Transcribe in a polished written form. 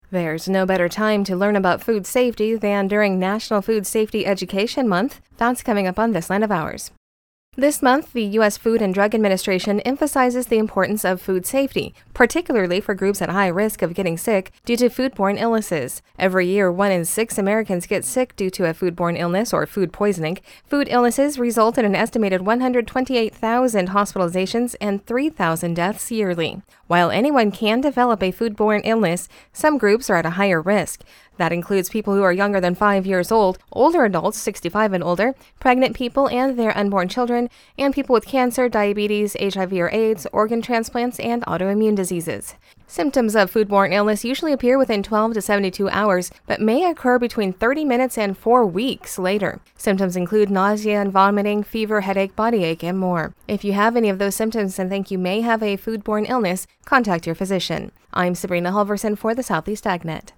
There's no better time to learn about food safety than during National Food Safety Education Month. That's coming up on This Line of Ours. This month, the U.S. Food and Drug Administration emphasizes the importance of food safety, particularly for groups at high risk of getting sick due to foodborne illnesses. Every year, 1 in 6 Americans get sick due to a foodborne illness or food poisoning. Food illnesses result in an estimated 128,000 hospitalizations and 3,000 deaths yearly. While anyone can develop a foodborne illness, some groups are at a higher risk. That includes people who are younger than 5 years old, older adults 65 and older, pregnant people and their unborn children, and people with cancer, diabetes, HIV or AIDS, organ transplants, and autoimmune diseases. Symptoms of foodborne illness usually appear within 12 to 72 hours, but may occur between 30 minutes and 4 weeks later. Symptoms include nausea and vomiting, fever, headache, body ache, and more. If you have any of those symptoms and think you may have a foodborne illness, contact your physician. I'm Sabrina Halverson for the Southeast AgNet.